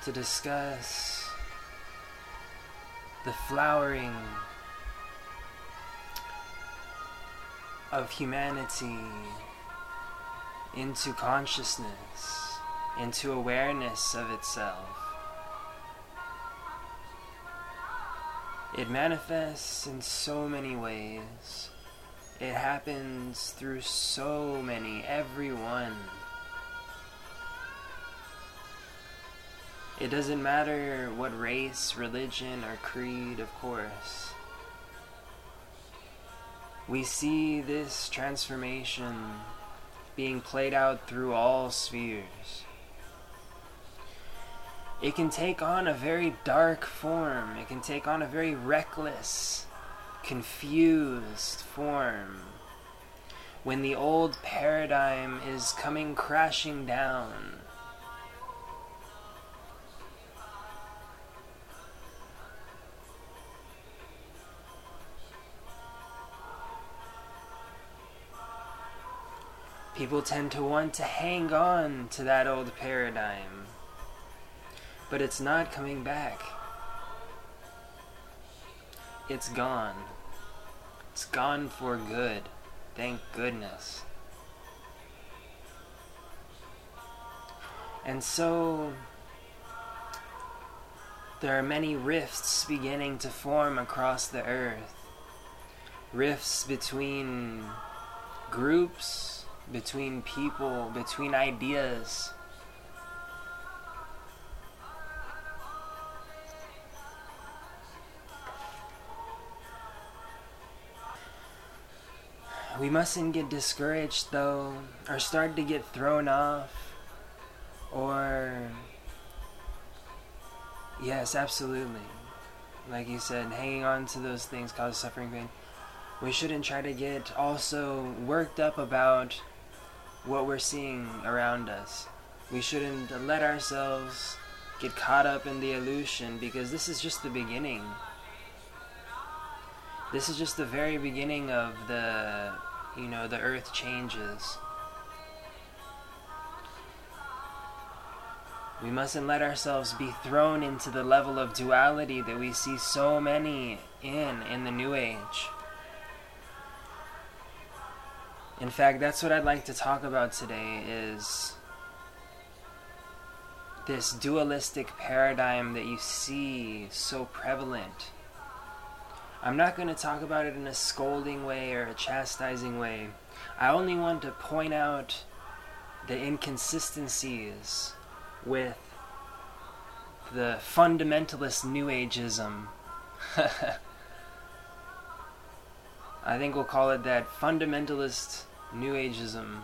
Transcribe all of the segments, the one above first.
to discuss the flowering of humanity into consciousness, into awareness of itself. It manifests in so many ways. It happens through so many, everyone. It doesn't matter what race, religion, or creed, of course. We see this transformation being played out through all spheres. It can take on a very dark form. It can take on a very reckless, confused form. When the old paradigm is coming crashing down, people tend to want to hang on to that old paradigm, but it's not coming back. It's gone. It's gone for good. Thank goodness. And so, there are many rifts beginning to form across the earth. Rifts between groups, between people, between ideas. We mustn't get discouraged though, or start to get thrown off, or... Yes, absolutely. Like you said, hanging on to those things causes suffering, pain. We shouldn't try to get also worked up about what we're seeing around us. We shouldn't let ourselves get caught up in the illusion, because this is just the beginning. This is just the very beginning of the earth changes. We mustn't let ourselves be thrown into the level of duality that we see so many in the New Age. In fact, that's what I'd like to talk about today, is this dualistic paradigm that you see so prevalent. I'm not going to talk about it in a scolding way or a chastising way. I only want to point out the inconsistencies with the fundamentalist New Ageism. I think we'll call it that, fundamentalist New Ageism.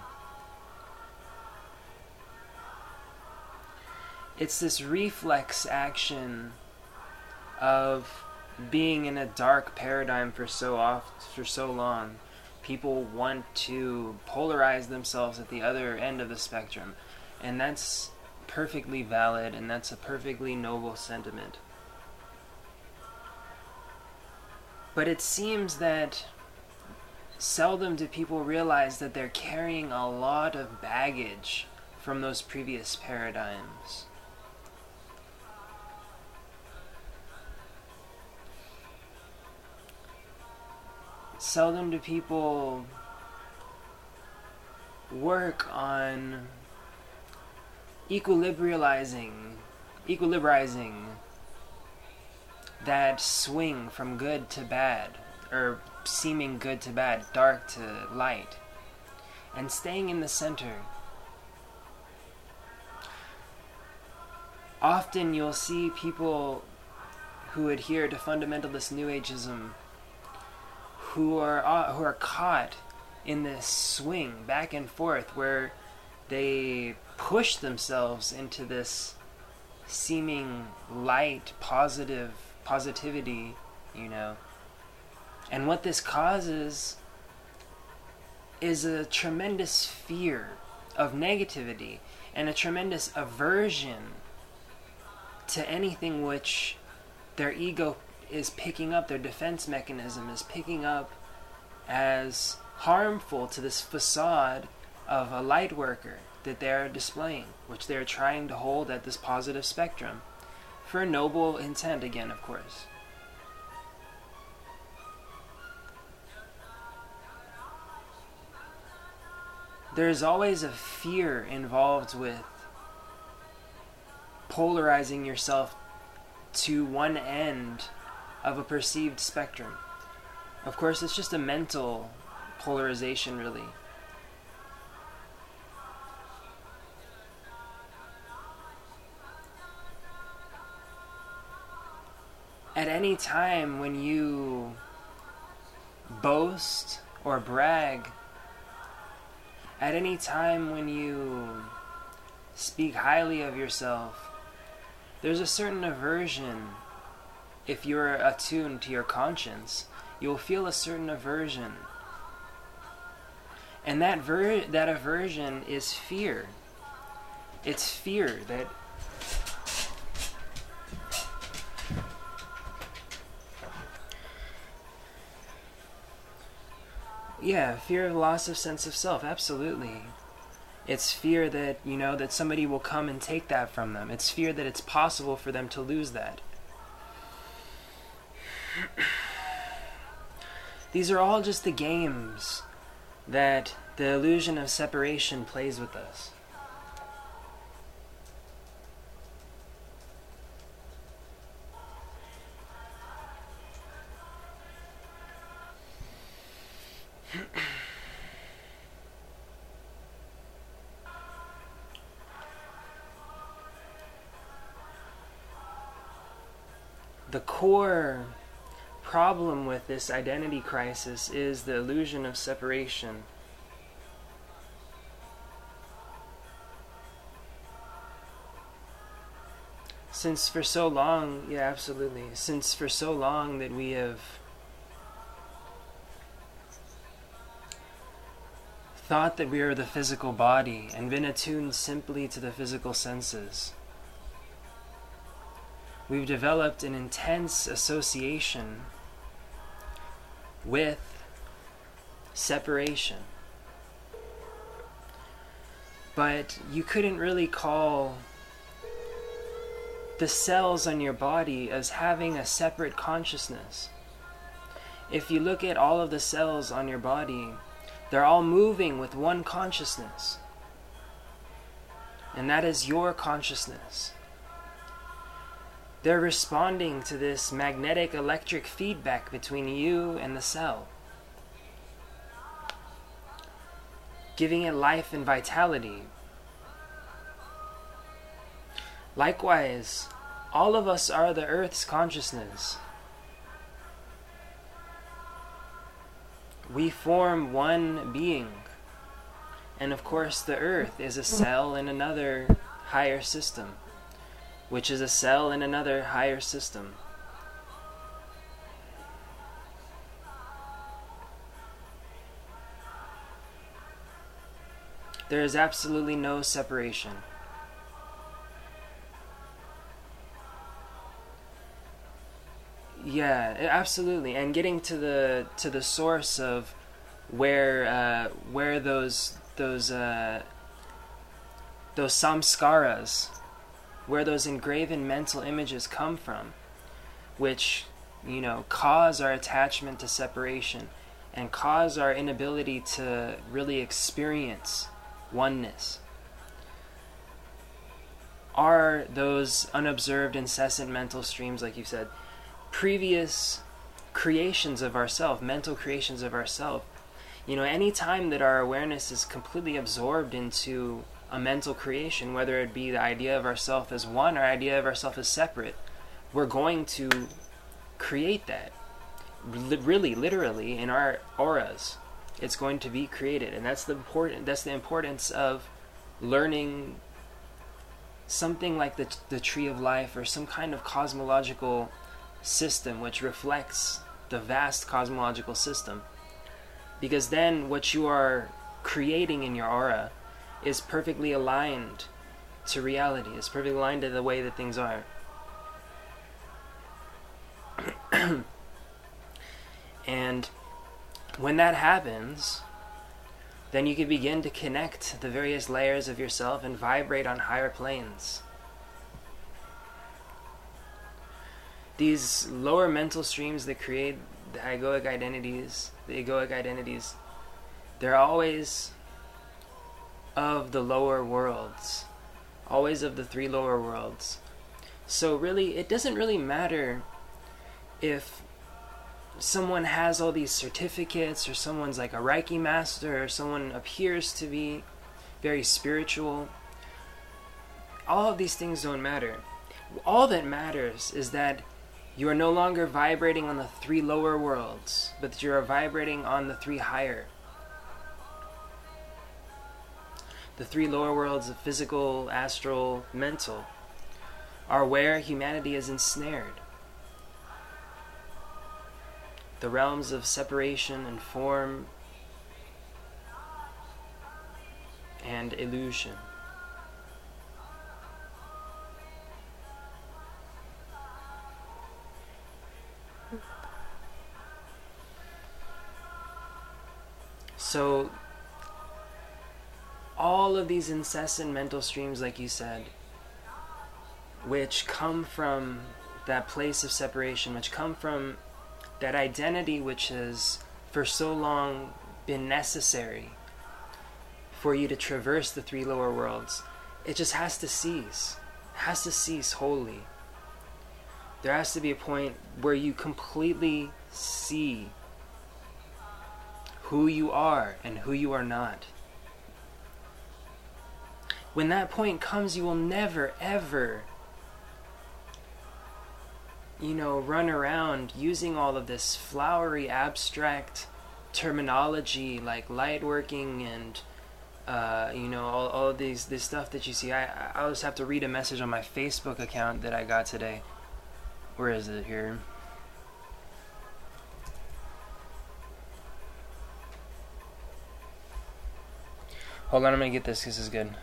It's this reflex action of being in a dark paradigm for so long. People want to polarize themselves at the other end of the spectrum, and that's perfectly valid, and that's a perfectly noble sentiment. But it seems that seldom do people realize that they're carrying a lot of baggage from those previous paradigms. Seldom do people work on equilibrizing that swing from good to bad, or seeming good to bad, dark to light, and staying in the center. Often you'll see people who adhere to fundamentalist New Ageism who are caught in this swing back and forth where they push themselves into this seeming light, positivity, And what this causes is a tremendous fear of negativity and a tremendous aversion to anything which their ego is picking up, their defense mechanism is picking up as harmful to this facade of a light worker that they're displaying, which they're trying to hold at this positive spectrum. for noble intent again, of course. There's always a fear involved with polarizing yourself to one end of a perceived spectrum. Of course, it's just a mental polarization, really. At any time when you boast or brag, at any time when you speak highly of yourself, there's a certain aversion. If you're attuned to your conscience, you'll feel a certain aversion. And that aversion is fear. It's fear that fear of loss of sense of self, absolutely. It's fear that, that somebody will come and take that from them. It's fear that it's possible for them to lose that. These are all just the games that the illusion of separation plays with us. The core problem with this identity crisis is the illusion of separation. Since for so long that we have thought that we are the physical body and been attuned simply to the physical senses, we've developed an intense association with separation. But you couldn't really call the cells on your body as having a separate consciousness. If you look at all of the cells on your body, they're all moving with one consciousness. And that is your consciousness. They're responding to this magnetic electric feedback between you and the cell, giving it life and vitality. Likewise, all of us are the Earth's consciousness. We form one being. And of course, the Earth is a cell in another higher system, which is a cell in another higher system. There is absolutely no separation. Yeah, absolutely. And getting to the source of where those samskaras, where those engraven mental images come from, which, cause our attachment to separation and cause our inability to really experience oneness, are those unobserved, incessant mental streams, like you said, previous creations of ourself, mental creations of ourself. Any time that our awareness is completely absorbed into a mental creation, whether it be the idea of ourself as one or idea of ourself as separate, we're going to create that. Really, literally, in our auras, it's going to be created, and that's the importance of learning something like the tree of life, or some kind of cosmological system which reflects the vast cosmological system. Because then what you are creating in your aura is perfectly aligned to reality. It's perfectly aligned to the way that things are. And when that happens, then you can begin to connect the various layers of yourself and vibrate on higher planes. these lower mental streams that create the egoic identities, they're always of the lower worlds, always of the three lower worlds. So really, it doesn't really matter if someone has all these certificates, or someone's like a Reiki master, or someone appears to be very spiritual. All of these things don't matter. All that matters is that you are no longer vibrating on the three lower worlds, but that you are vibrating on the three higher. The three lower worlds of physical, astral, mental are where humanity is ensnared. The realms of separation and form and illusion. So, all of these incessant mental streams, like you said, which come from that place of separation, which come from that identity which has for so long been necessary for you to traverse the three lower worlds, it just has to cease. It has to cease wholly. There has to be a point where you completely see who you are and who you are not. When that point comes, you will never, ever, run around using all of this flowery, abstract terminology like light working and, all of this stuff that you see. I'll just have to read a message on my Facebook account that I got today. Where is it here? Hold on, I'm gonna get this. This is good.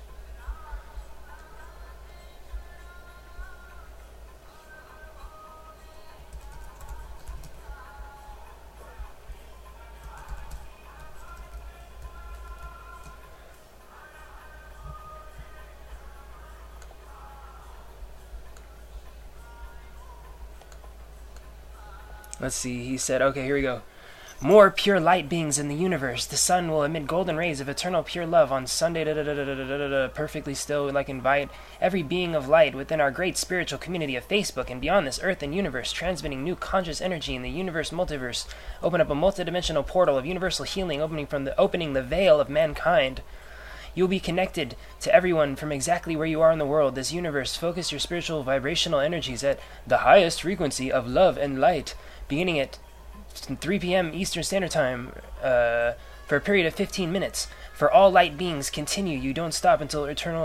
Let's see, he said, okay, here we go. More pure light beings in the universe. The sun will emit golden rays of eternal pure love on Sunday, perfectly still, like invite every being of light within our great spiritual community of Facebook and beyond this earth and universe, transmitting new conscious energy in the universe multiverse. Open up a multidimensional portal of universal healing, opening the veil of mankind. You will be connected to everyone from exactly where you are in the world, this universe. Focus your spiritual vibrational energies at the highest frequency of love and light, beginning at 3 p.m. Eastern Standard Time for a period of 15 minutes. For all light beings, continue. You don't stop until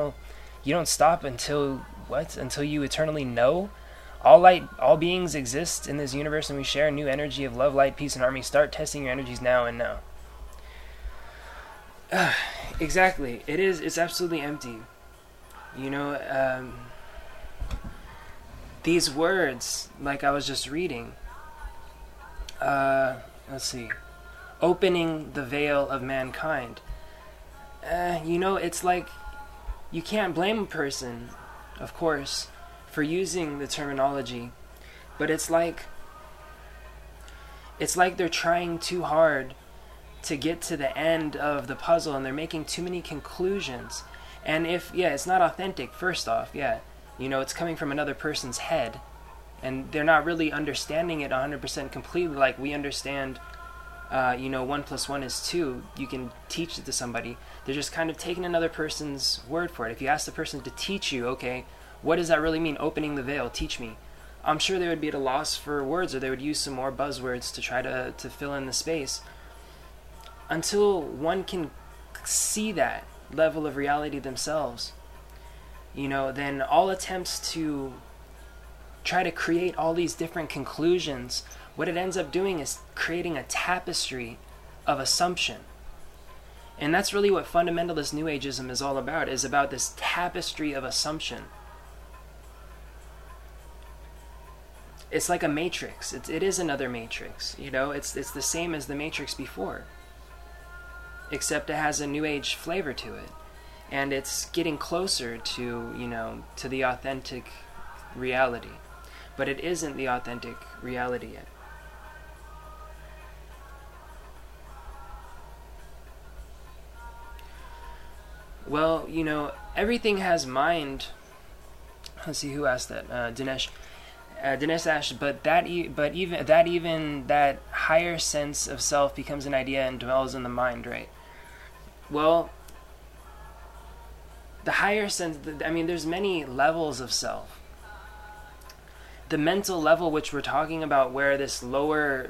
until you eternally know. All beings exist in this universe, and we share a new energy of love, light, peace, and harmony. Start testing your energies now and now. Exactly. It's absolutely empty. These words, like I was just reading, let's see, opening the veil of mankind. It's like, you can't blame a person, of course, for using the terminology, but it's like they're trying too hard to get to the end of the puzzle, and they're making too many conclusions. And it's not authentic, first off, it's coming from another person's head, and they're not really understanding it 100% completely like we understand, 1 + 1 is 2. You can teach it to somebody. They're just kind of taking another person's word for it. If you ask the person to teach you, okay, what does that really mean, opening the veil, teach me? I'm sure they would be at a loss for words, or they would use some more buzzwords to try to fill in the space. Until one can see that level of reality themselves, then all attempts to try to create all these different conclusions, what it ends up doing is creating a tapestry of assumption. And that's really what fundamentalist New Ageism is all about, is about this tapestry of assumption. It's like a matrix. It is another matrix, it's the same as the matrix before, except it has a New Age flavor to it, and it's getting closer to, to the authentic reality. but it isn't the authentic reality yet. Well, everything has mind. Let's see who asked that. Dinesh. Dinesh asked, but even that higher sense of self becomes an idea and dwells in the mind, right? Well, the higher sense. There's many levels of self. The mental level, which we're talking about, where these lower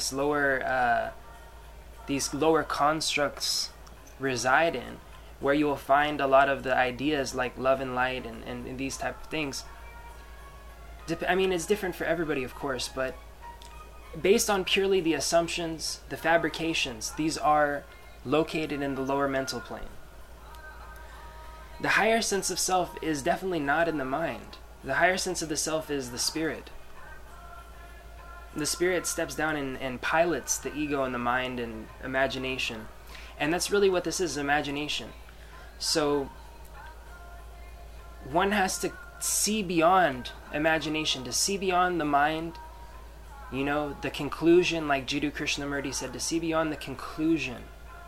constructs reside in, where you will find a lot of the ideas like love and light and these type of things. It's different for everybody, of course, but based on purely the assumptions, the fabrications, these are located in the lower mental plane. The higher sense of self is definitely not in the mind. The higher sense of the self is the spirit. The spirit steps down and pilots the ego and the mind and imagination. And that's really what this is, imagination. So one has to see beyond imagination, to see beyond the mind, the conclusion, like Jiddu Krishnamurti said, to see beyond the conclusion,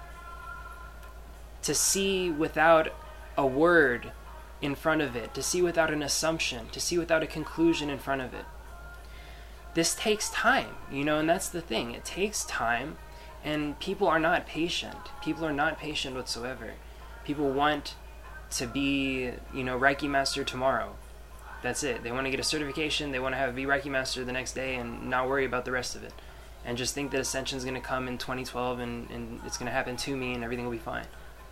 to see without a word in front of it, to see without an assumption, to see without a conclusion in front of it. This takes time, and that's the thing. It takes time, and people are not patient. People are not patient whatsoever. People want to be, Reiki master tomorrow. That's it. They want to get a certification. They want to be Reiki master the next day and not worry about the rest of it. And just think that ascension is going to come in 2012 and it's going to happen to me and everything will be fine.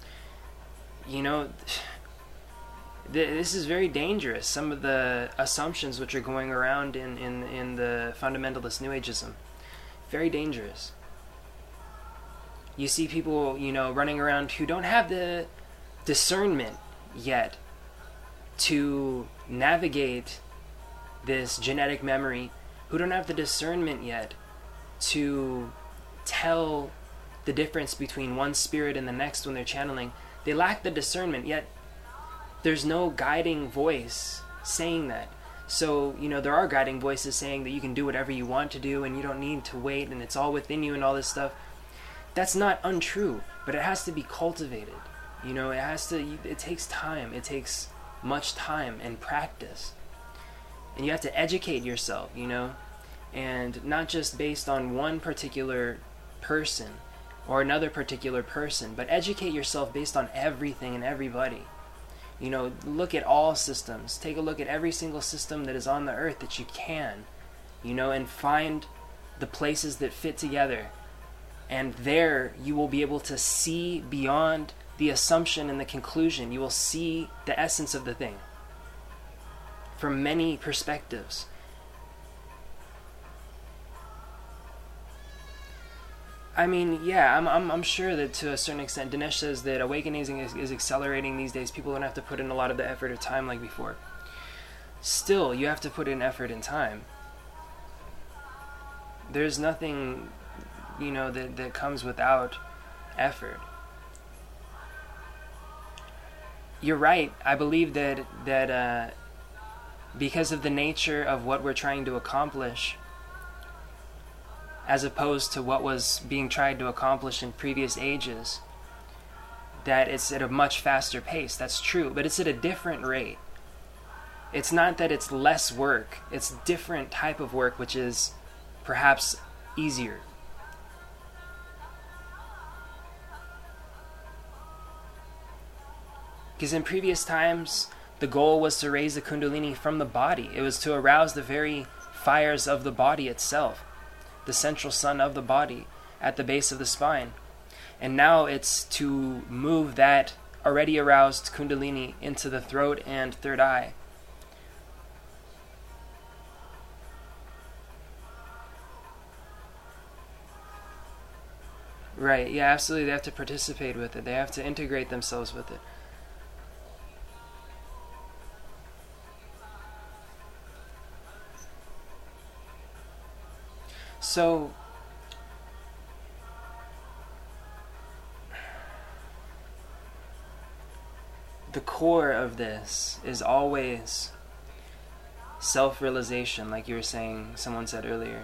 This is very dangerous. Some of the assumptions which are going around in the fundamentalist New Ageism. Very dangerous. You see people, running around who don't have the discernment yet to navigate this genetic memory, who don't have the discernment yet to tell the difference between one spirit and the next when they're channeling. They lack the discernment, yet there's no guiding voice saying that. So, there are guiding voices saying that you can do whatever you want to do and you don't need to wait and it's all within you and all this stuff. That's not untrue, but it has to be cultivated. It takes time. It takes much time and practice. And you have to educate yourself, and not just based on one particular person or another particular person, but educate yourself based on everything and everybody. Look at all systems. Take a look at every single system that is on the earth that you can, and find the places that fit together. And there you will be able to see beyond the assumption and the conclusion. You will see the essence of the thing from many perspectives. I'm sure that to a certain extent, Dinesh says that awakening is accelerating these days. People don't have to put in a lot of the effort or time like before. Still, you have to put in effort and time. There's nothing, that comes without effort. You're right. I believe that because of the nature of what we're trying to accomplish, as opposed to what was being tried to accomplish in previous ages, that it's at a much faster pace. That's true, but it's at a different rate. It's not that it's less work. It's different type of work, which is perhaps easier. Because in previous times, the goal was to raise the Kundalini from the body. It was to arouse the very fires of the body itself, the central sun of the body at the base of the spine. And now it's to move that already aroused Kundalini into the throat and third eye. Right, yeah, absolutely. They have to participate with it. They have to integrate themselves with it. So, the core of this is always self-realization, like you were saying, someone said earlier.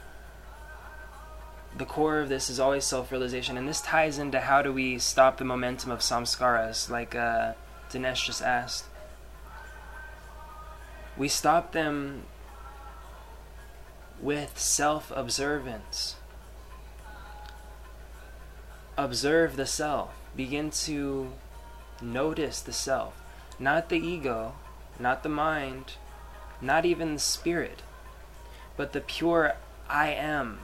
The core of this is always self-realization, and this ties into how do we stop the momentum of samskaras, like Dinesh just asked. We stop them with self-observance. Observe the self. Begin to notice the self. Not the ego, not the mind, not even the spirit, but the pure I am.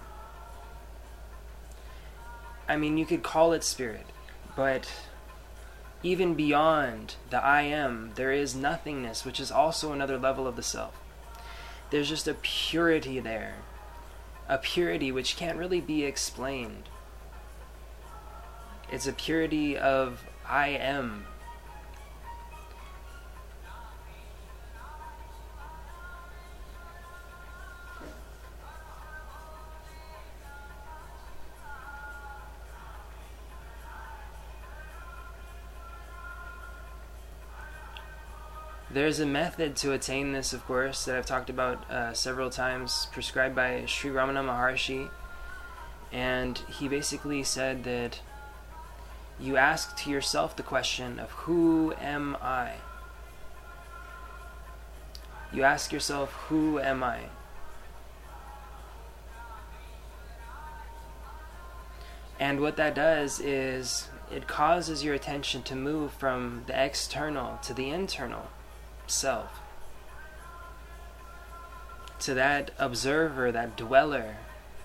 I mean, you could call it spirit, but even beyond the I am, there is nothingness, which is also another level of the self. There's just a purity there, a purity which can't really be explained. It's a purity of I am. There's a method to attain this, of course, that I've talked about several times, prescribed by Sri Ramana Maharshi. And he basically said that you ask to yourself the question of who am I? You ask yourself, who am I? And what that does is it causes your attention to move from the external to the internal self, to that observer, that dweller.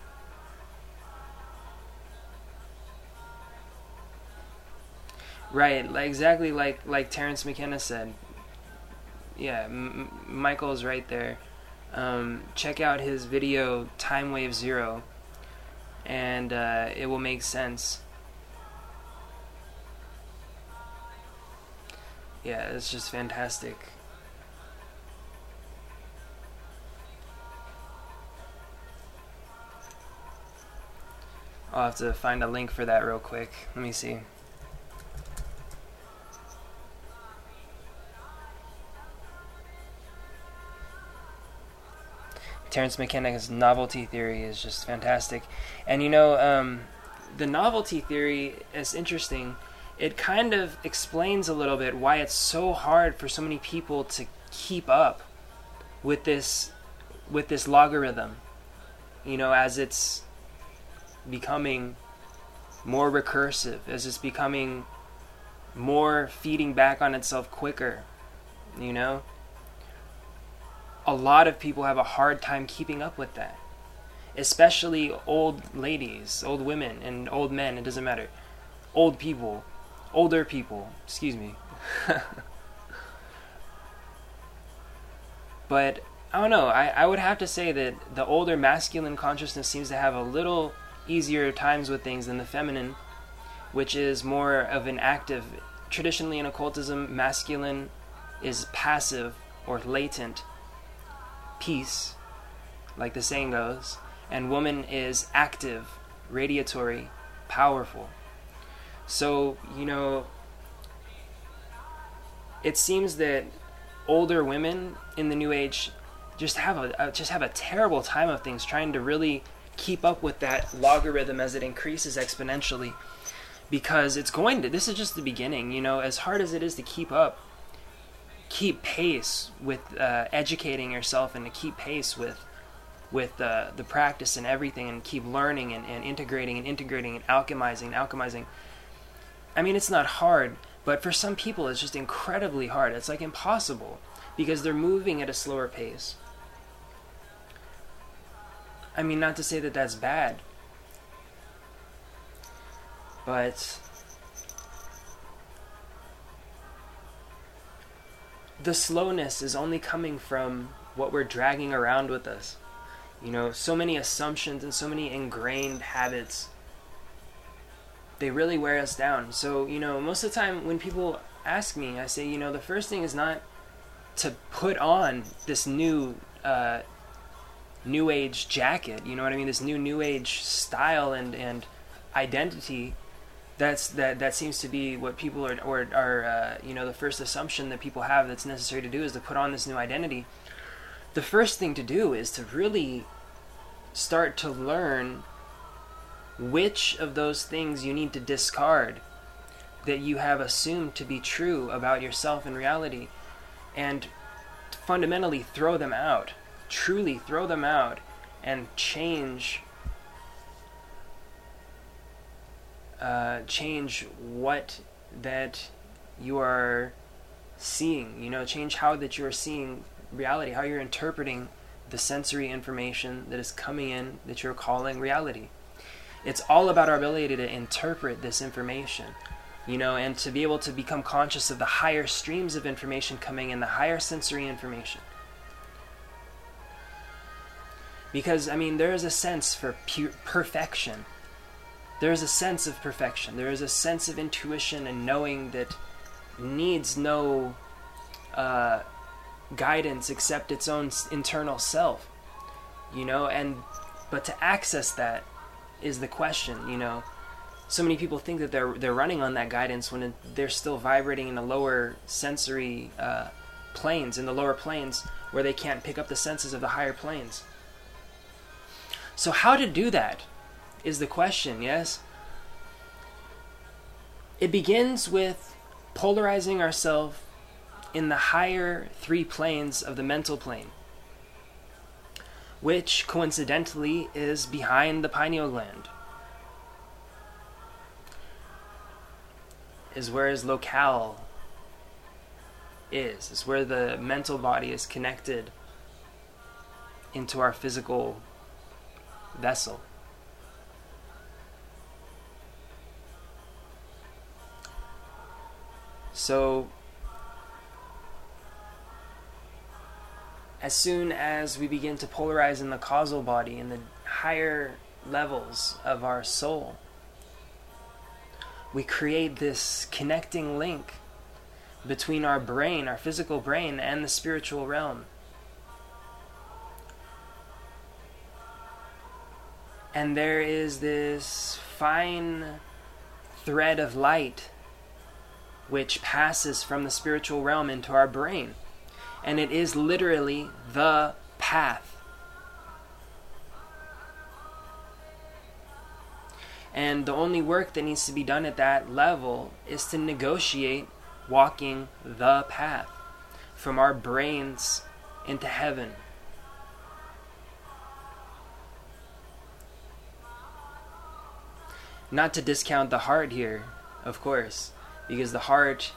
Right, exactly like Terence McKenna said. Yeah, Michael's right there. Check out his video Time Wave Zero, and it will make sense. Yeah, it's just fantastic. I'll have to find a link for that real quick. Let me see. Terence McKenna's novelty theory is just fantastic. And you know, the novelty theory is interesting. It kind of explains a little bit why it's so hard for so many people to keep up with this logarithm. You know, as it's becoming more recursive, as it's becoming more feeding back on itself quicker, you know? A lot of people have a hard time keeping up with that. Especially old ladies, old women, and old men, it doesn't matter. Older people, excuse me. But, I don't know, I would have to say that the older masculine consciousness seems to have a little easier times with things than the feminine, which is more of an active. Traditionally in occultism, masculine is passive or latent peace, like the saying goes, and woman is active, radiatory, powerful. So, you know, it seems that older women in the New Age just have a terrible time of things, trying to really keep up with that logarithm as it increases exponentially, because this is just the beginning, you know. As hard as it is to keep pace with educating yourself, and to keep pace with the practice and everything, and keep learning and integrating and alchemizing. I mean, it's not hard, but for some people it's just incredibly hard. It's like impossible, because they're moving at a slower pace. I mean, not to say that that's bad, but the slowness is only coming from what we're dragging around with us. You know, so many assumptions and so many ingrained habits, they really wear us down. So, you know, most of the time when people ask me, I say, you know, the first thing is not to put on this new age jacket, you know what I mean, this new age style and identity. That seems to be what people are you know, the first assumption that people have that's necessary to do is to put on this new identity. the first thing to do is to really start to learn which of those things you need to discard that you have assumed to be true about yourself and reality, and fundamentally throw them out, truly throw them out, and change what that you are seeing, change how that you're seeing reality, how you're interpreting the sensory information that is coming in that you're calling reality. It's all about our ability to interpret this information, and to be able to become conscious of the higher streams of information coming in, the higher sensory information. Because, there is a sense for perfection. There is a sense of perfection. There is a sense of intuition and knowing that needs no guidance except its own internal self. But to access that is the question, So many people think that they're running on that guidance when they're still vibrating in the lower sensory planes, in the lower planes, where they can't pick up the senses of the higher planes. So how to do that is the question, yes? It begins with polarizing ourselves in the higher 3 planes of the mental plane, which coincidentally is behind the pineal gland, is where his locale is where the mental body is connected into our physical vessel. So, as soon as we begin to polarize in the causal body, in the higher levels of our soul, we create this connecting link between our brain, our physical brain, and the spiritual realm. And there is this fine thread of light which passes from the spiritual realm into our brain. And it is literally the path. And the only work that needs to be done at that level is to negotiate walking the path from our brains into heaven. Not to discount the heart here, of course, because the heart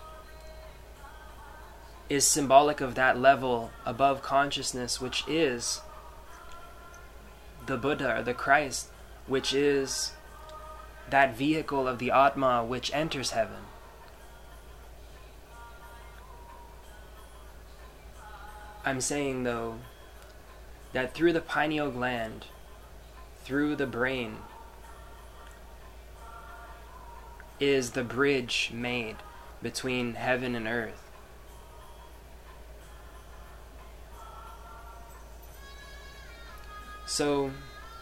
is symbolic of that level above consciousness, which is the Buddha or the Christ, which is that vehicle of the Atma which enters heaven. I'm saying, though, that through the pineal gland, through the brain, is the bridge made between heaven and earth. So,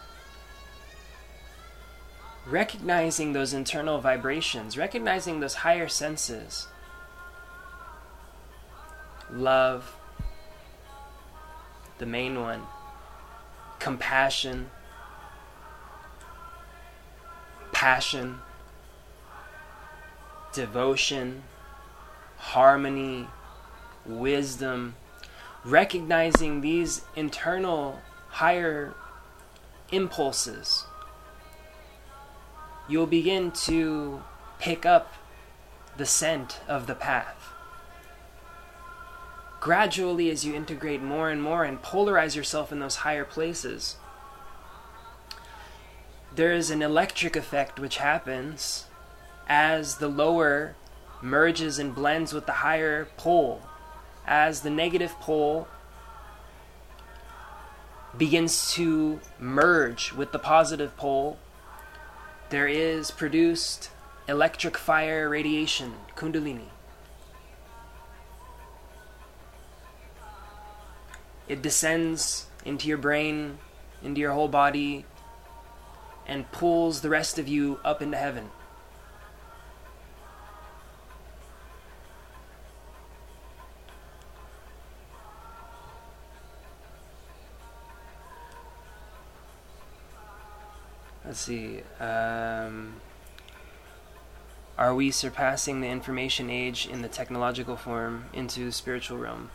recognizing those internal vibrations, recognizing those higher senses, love, the main one, compassion, passion, devotion, harmony, wisdom, recognizing these internal higher impulses, you'll begin to pick up the scent of the path. Gradually, as you integrate more and more and polarize yourself in those higher places, there is an electric effect which happens as the lower merges and blends with the higher pole. As the negative pole begins to merge with the positive pole, there is produced electric fire radiation, kundalini. It descends into your brain, into your whole body, and pulls the rest of you up into heaven. Let's see. Are we surpassing the information age in the technological form into the spiritual realm?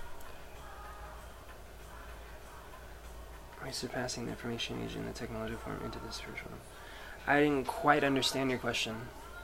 Are we surpassing the information age in the technological form into the spiritual realm? I didn't quite understand your question.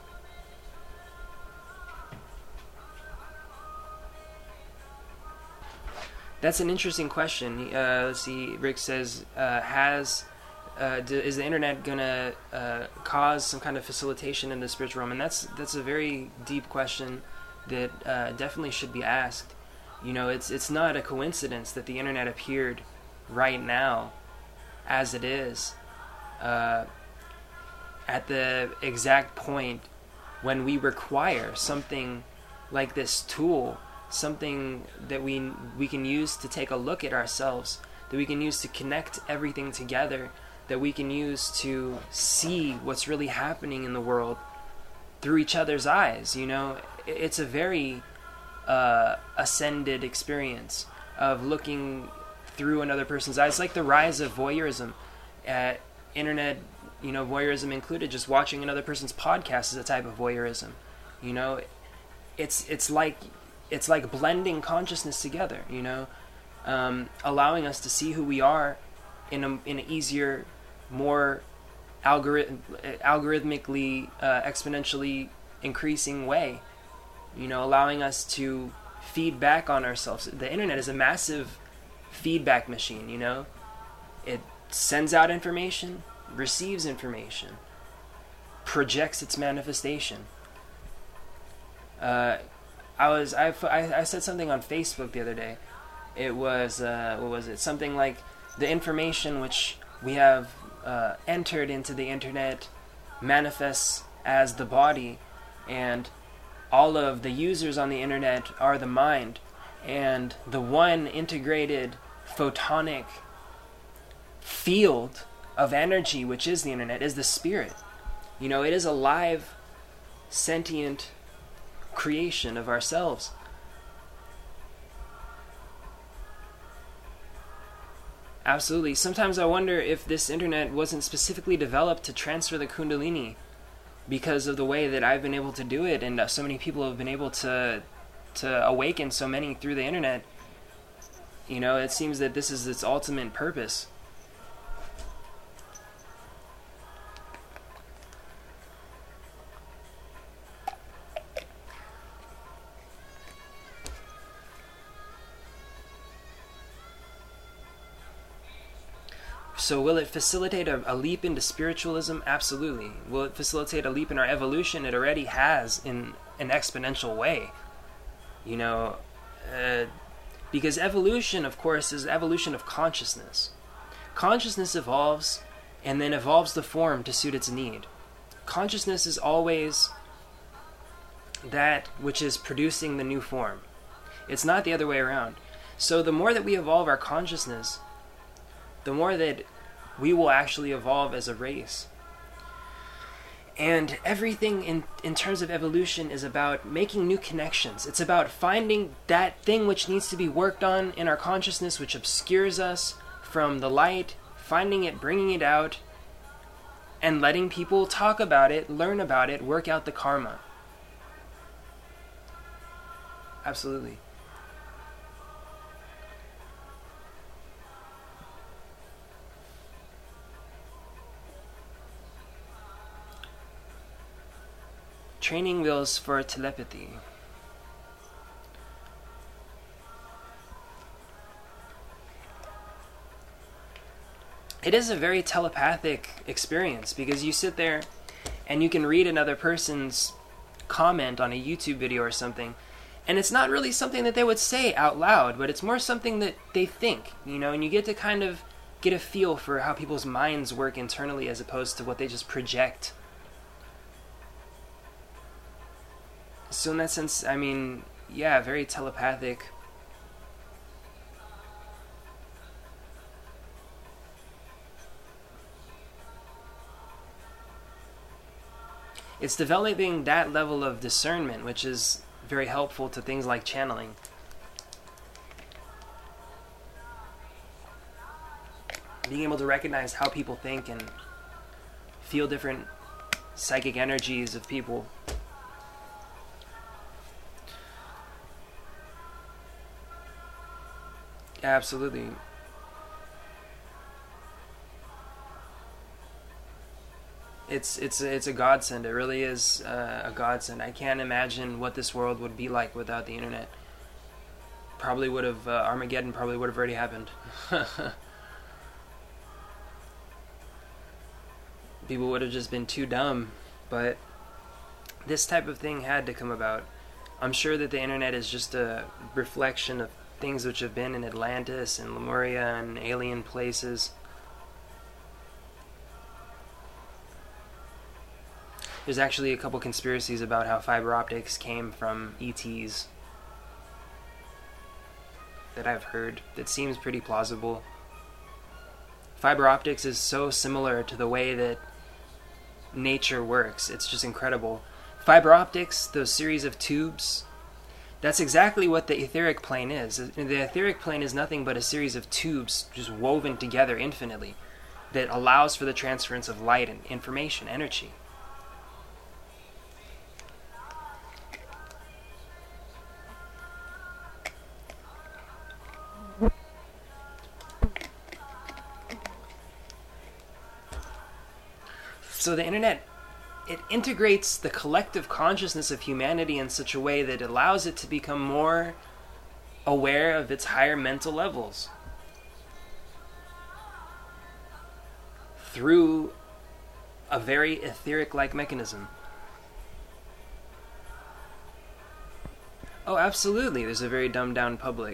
That's an interesting question. Let's see. Rick says, is the internet gonna cause some kind of facilitation in the spiritual realm? And that's a very deep question that definitely should be asked. You know, it's not a coincidence that the internet appeared right now, as it is, at the exact point when we require something like this tool, something that we can use to take a look at ourselves, that we can use to connect everything together, that we can use to see what's really happening in the world through each other's eyes. You know, it's a very ascended experience of looking through another person's eyes. It's like the rise of voyeurism, internet, you know, voyeurism included. Just watching another person's podcast is a type of voyeurism. You know, it's like blending consciousness together. You know, allowing us to see who we are in an easier, more algorithmically, exponentially increasing way. You know, allowing us to feed back on ourselves. The internet is a massive feedback machine. You know, it sends out information, receives information, projects its manifestation. I said something on Facebook the other day. It was what was it? Something like the information which we have entered into the internet manifests as the body, and all of the users on the internet are the mind, and the one integrated photonic field of energy which is the internet is the spirit. You know, it is a live, sentient creation of ourselves. Absolutely. Sometimes I wonder if this internet wasn't specifically developed to transfer the Kundalini, because of the way that I've been able to do it, and so many people have been able to awaken so many through the internet. You know, it seems that this is its ultimate purpose. So will it facilitate a leap into spiritualism? Absolutely. Will it facilitate a leap in our evolution? It already has in an exponential way. You know, because evolution, of course, is evolution of consciousness. Consciousness evolves and then evolves the form to suit its need. Consciousness is always that which is producing the new form. It's not the other way around. So the more that we evolve our consciousness, the more that we will actually evolve as a race. And everything in terms of evolution is about making new connections. It's about finding that thing which needs to be worked on in our consciousness, which obscures us from the light, finding it, bringing it out, and letting people talk about it, learn about it, work out the karma. Absolutely. Training wheels for telepathy. It is a very telepathic experience, because you sit there and you can read another person's comment on a YouTube video or something, and it's not really something that they would say out loud, but it's more something that they think, you know, and you get to kind of get a feel for how people's minds work internally as opposed to what they just project. So in that sense, I mean, yeah, very telepathic. It's developing that level of discernment, which is very helpful to things like channeling. Being able to recognize how people think and feel different psychic energies of people. Absolutely. It's a godsend. It really is a godsend. I can't imagine what this world would be like without the internet. Probably would have Armageddon probably would have already happened. People would have just been too dumb, but this type of thing had to come about. I'm sure that the internet is just a reflection of things which have been in Atlantis and Lemuria and alien places. There's actually a couple conspiracies about how fiber optics came from ETs that I've heard that seems pretty plausible. Fiber optics is so similar to the way that nature works. It's just incredible. Fiber optics, those series of tubes, that's exactly what the etheric plane is. The etheric plane is nothing but a series of tubes just woven together infinitely that allows for the transference of light and information, energy. So the internet, it integrates the collective consciousness of humanity in such a way that allows it to become more aware of its higher mental levels through a very etheric-like mechanism. Oh, absolutely. There's a very dumbed-down public.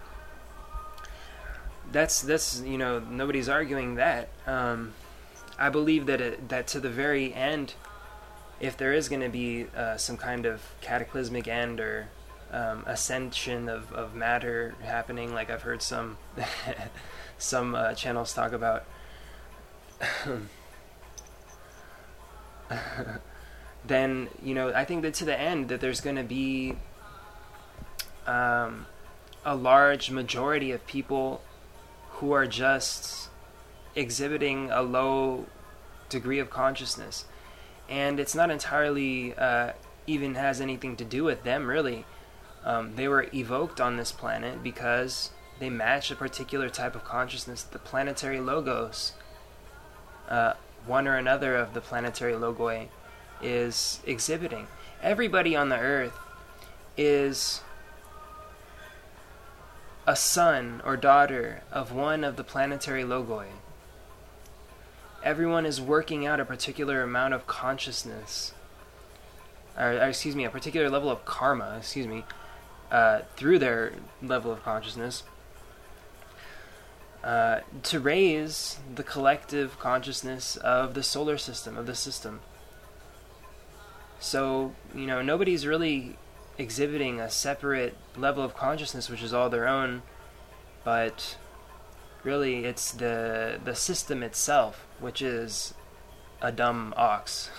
That's nobody's arguing that. I believe that to the very end, if there is going to be some kind of cataclysmic end or ascension of matter happening, like I've heard some channels talk about, then I think that to the end that there's going to be a large majority of people who are just exhibiting a low degree of consciousness, and it's not entirely even has anything to do with them, really. They were evoked on this planet because they match a particular type of consciousness, the planetary logos. One or another of the planetary logoi is exhibiting. Everybody on the earth is a son or daughter of one of the planetary logoi. Everyone is working out a particular amount of consciousness, a particular level of karma, through their level of consciousness, to raise the collective consciousness of the solar system, of the system. So, nobody's really exhibiting a separate level of consciousness which is all their own, but really it's the system itself which is a dumb ox.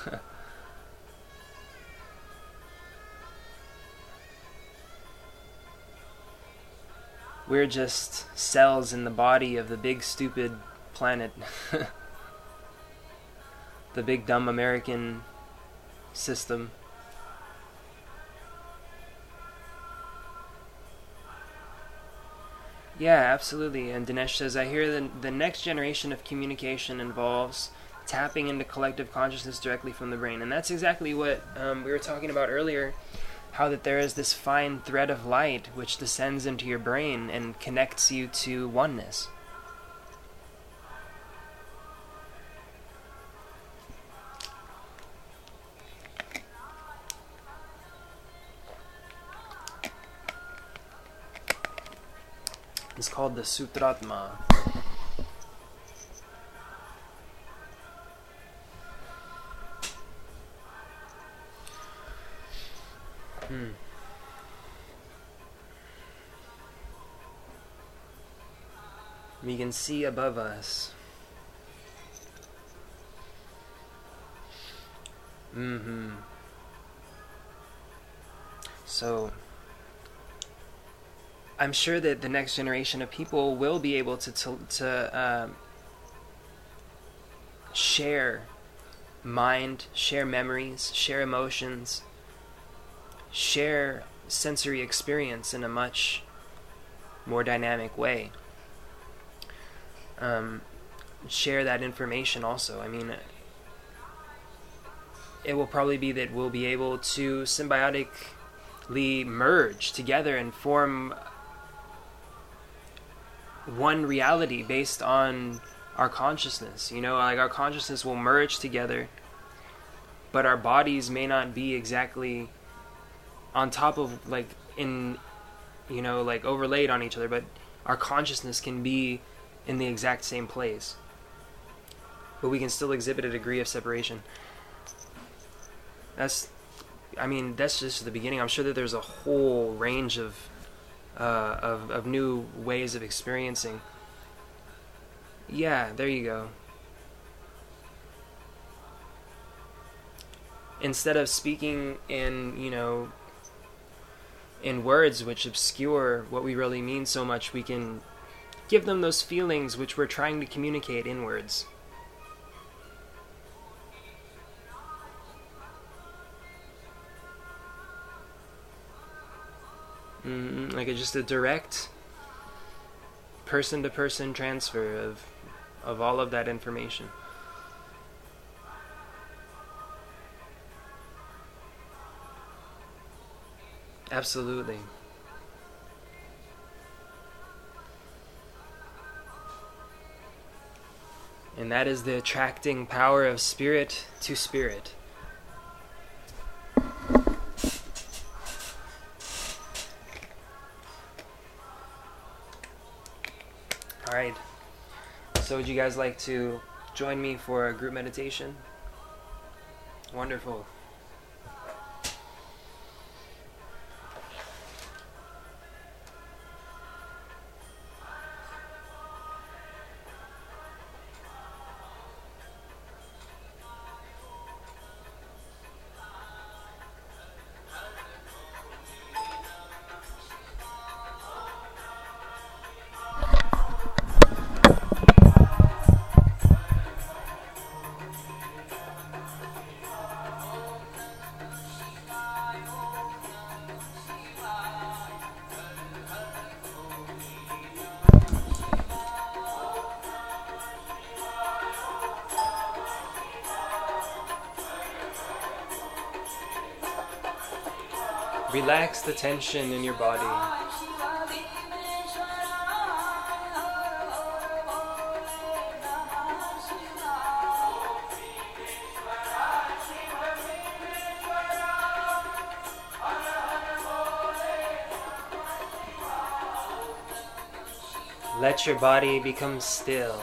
We're just cells in the body of the big stupid planet. The big dumb American system. Yeah, absolutely. And Dinesh says, I hear the next generation of communication involves tapping into collective consciousness directly from the brain. And that's exactly what we were talking about earlier, how that there is this fine thread of light which descends into your brain and connects you to oneness. It's called the Sutratma. We can see above us. So I'm sure that the next generation of people will be able to share mind, share memories, share emotions, share sensory experience in a much more dynamic way. Share that information also. I mean, it will probably be that we'll be able to symbiotically merge together and form one reality based on our consciousness. You know, like our consciousness will merge together, but our bodies may not be exactly on top of, like, in, you know, like overlaid on each other, but our consciousness can be in the exact same place, but we can still exhibit a degree of separation. That's just the beginning. I'm sure that there's a whole range of new ways of experiencing. Yeah, there you go. Instead of speaking in, you know, in words which obscure what we really mean so much, we can give them those feelings which we're trying to communicate in words. Like just a direct person-to-person transfer of all of that information. Absolutely. And that is the attracting power of spirit to spirit. Alright, so would you guys like to join me for a group meditation? Wonderful. Relax the tension in your body. Let your body become still.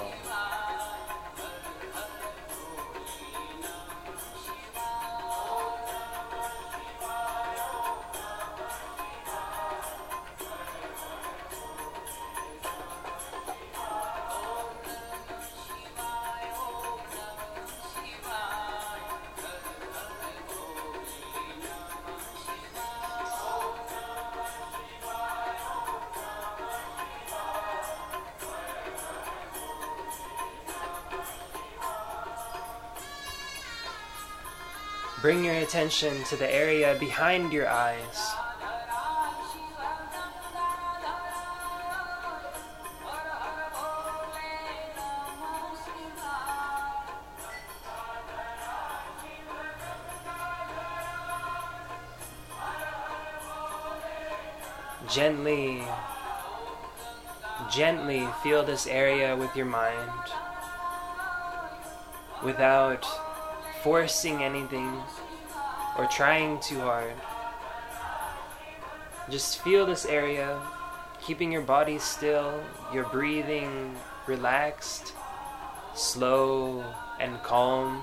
Bring your attention to the area behind your eyes. Gently feel this area with your mind without forcing anything or trying too hard. Just feel this area, keeping your body still, your breathing relaxed, slow and calm.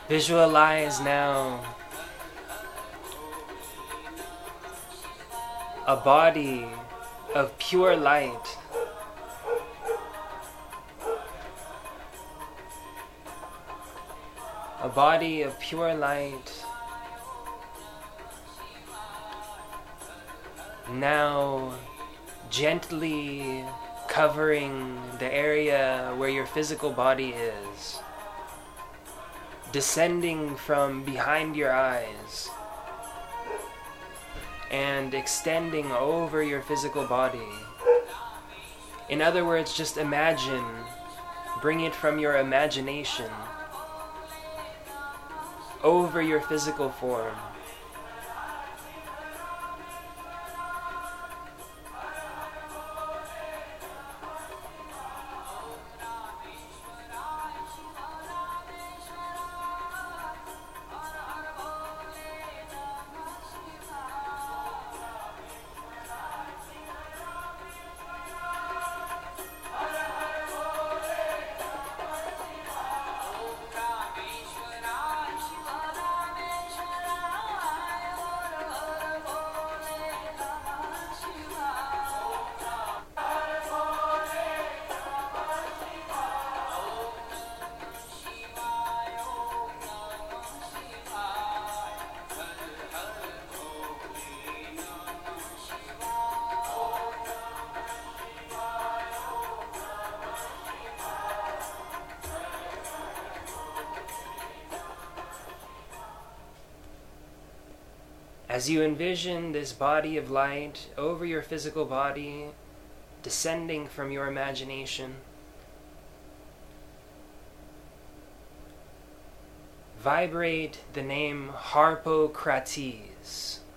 Visualize now a body of pure light. A body of pure light now gently covering the area where your physical body is, descending from behind your eyes and extending over your physical body. In other words, just imagine, bring it from your imagination over your physical form. As you envision this body of light over your physical body, descending from your imagination, vibrate the name Harpocrates,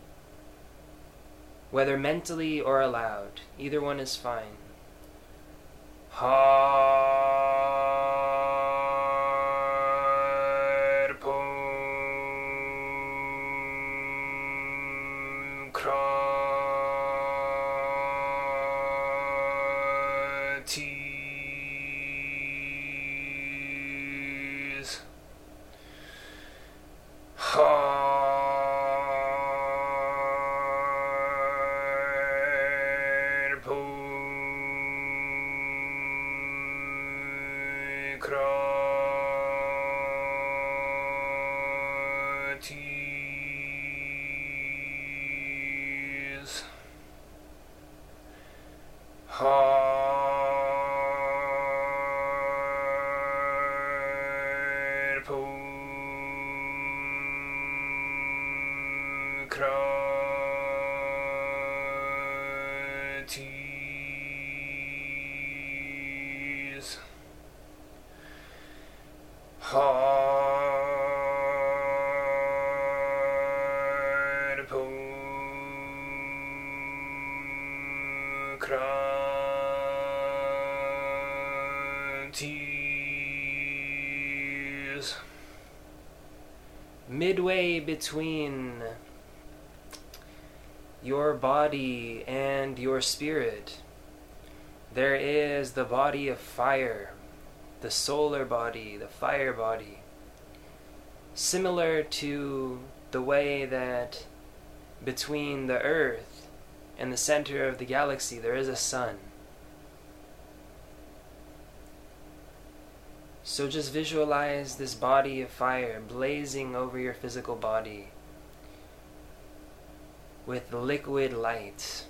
whether mentally or aloud. Either one is fine. Midway between your body and your spirit, there is the body of fire, the solar body, the fire body. Similar to the way that between the Earth and the center of the galaxy there is a sun. So just visualize this body of fire blazing over your physical body with liquid light.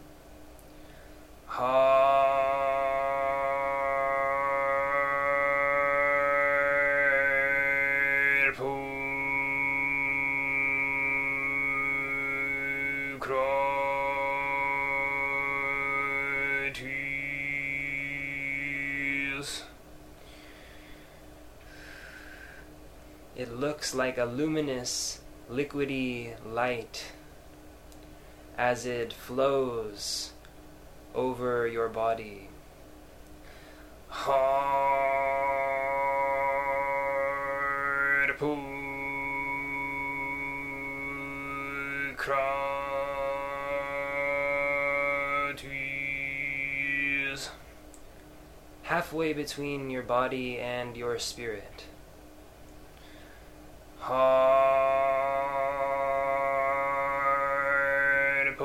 It looks like a luminous, liquidy light as it flows over your body. Halfway between your body and your spirit. Heart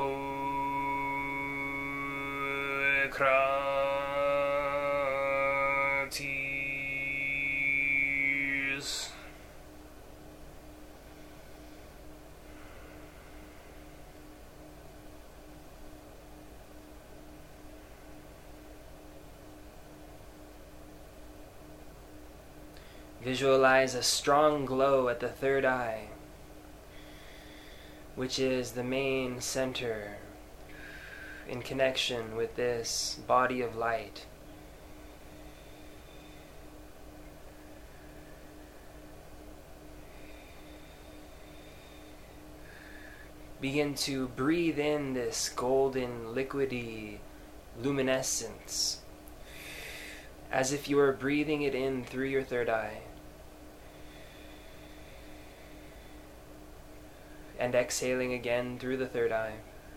Pocrates. Visualize a strong glow at the third eye, which is the main center in connection with this body of light. Begin to breathe in this golden, liquidy luminescence, as if you were breathing it in through your third eye. And exhaling again through the third eye.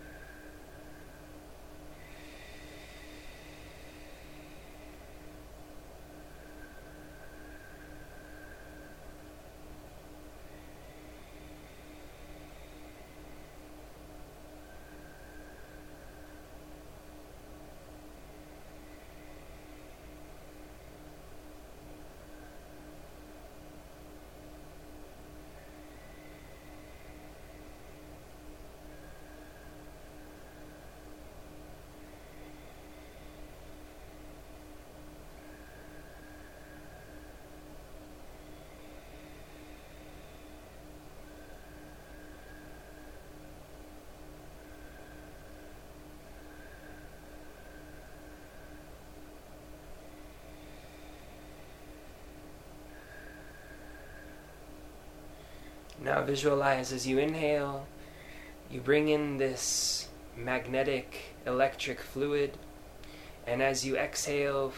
Now visualize as you inhale, you bring in this magnetic electric fluid, and as you exhale,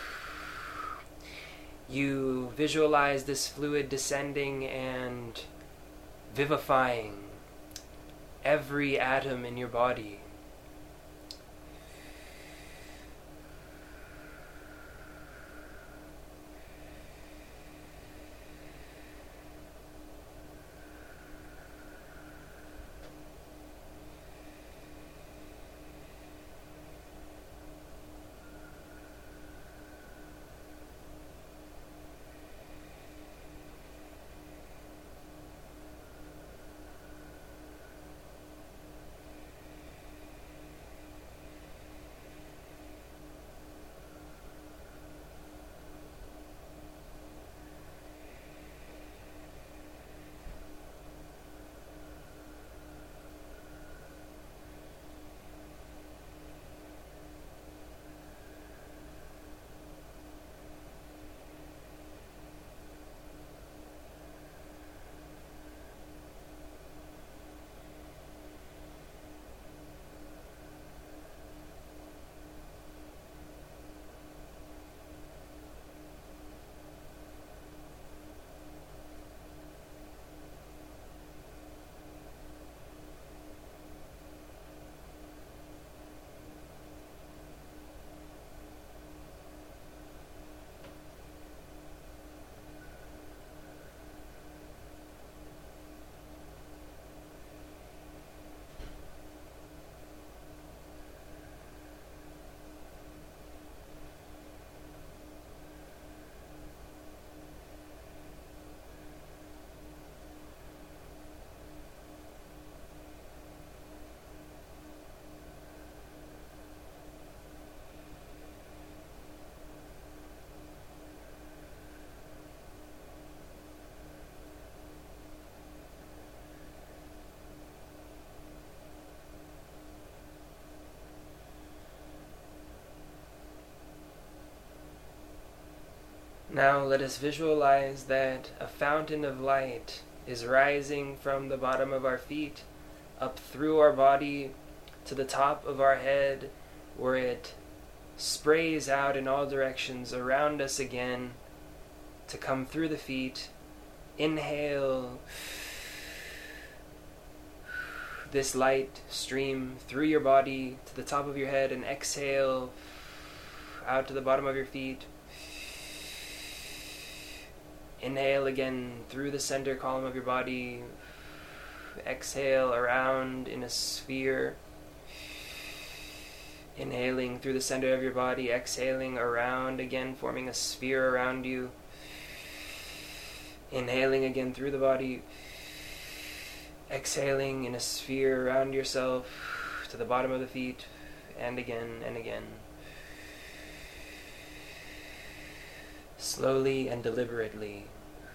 you visualize this fluid descending and vivifying every atom in your body. Now let us visualize that a fountain of light is rising from the bottom of our feet up through our body to the top of our head, where it sprays out in all directions around us again to come through the feet. Inhale this light stream through your body to the top of your head, and exhale out to the bottom of your feet. Inhale again through the center column of your body. Exhale around in a sphere. Inhaling through the center of your body, exhaling around again, forming a sphere around you. Inhaling again through the body, exhaling in a sphere around yourself to the bottom of the feet, and again and again. Slowly and deliberately.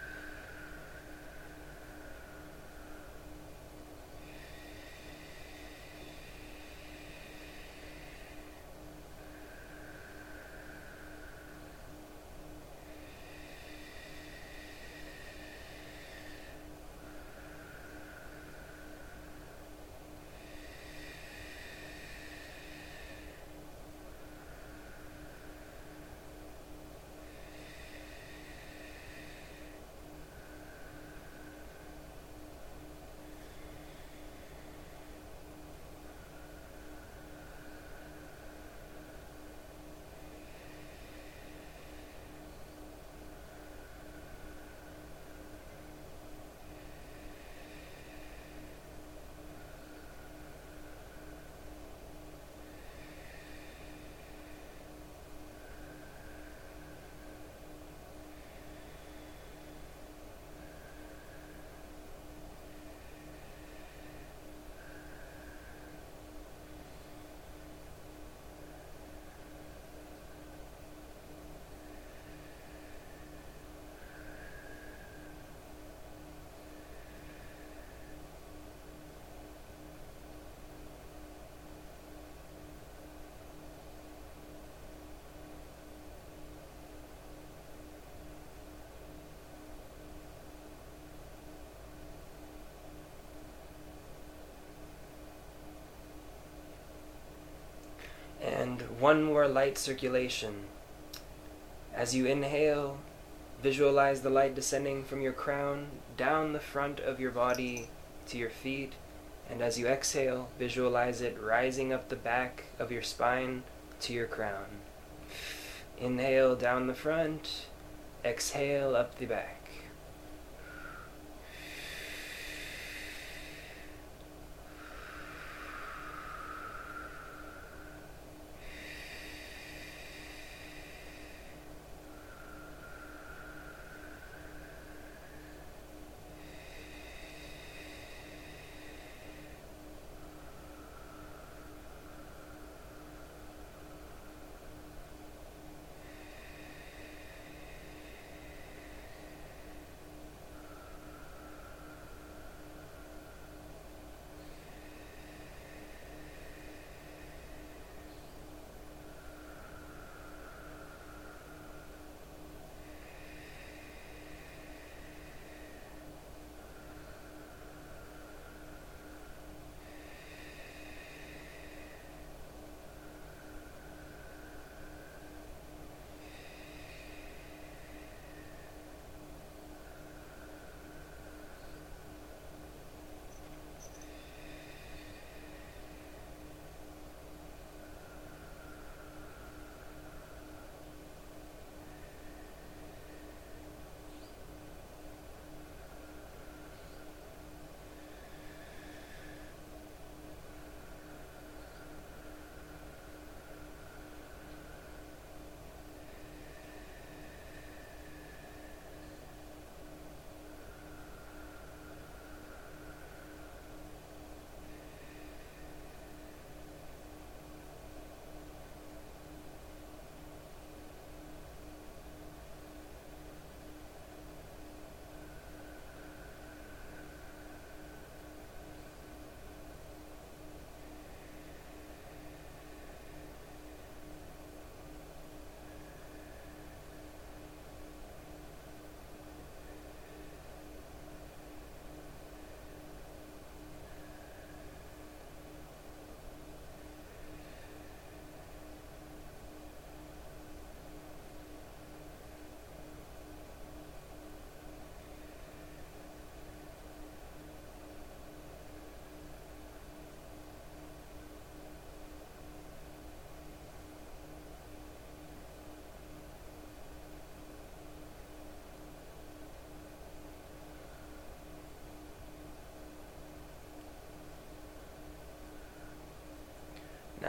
And one more light circulation. As you inhale, visualize the light descending from your crown down the front of your body to your feet. And as you exhale, visualize it rising up the back of your spine to your crown. Inhale down the front, exhale up the back.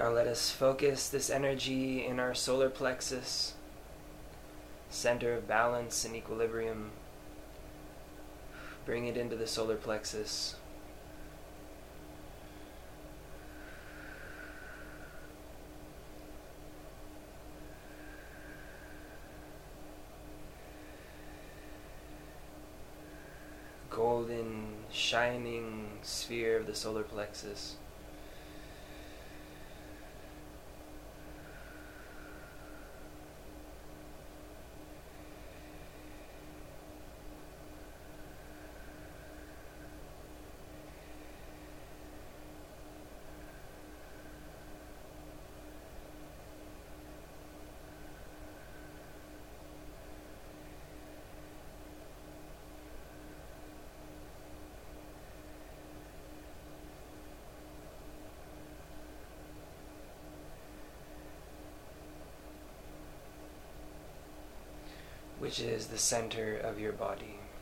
Now let us focus this energy in our solar plexus, center of balance and equilibrium. Bring it into the solar plexus. Golden, shining sphere of the solar plexus. Which is the center of your body.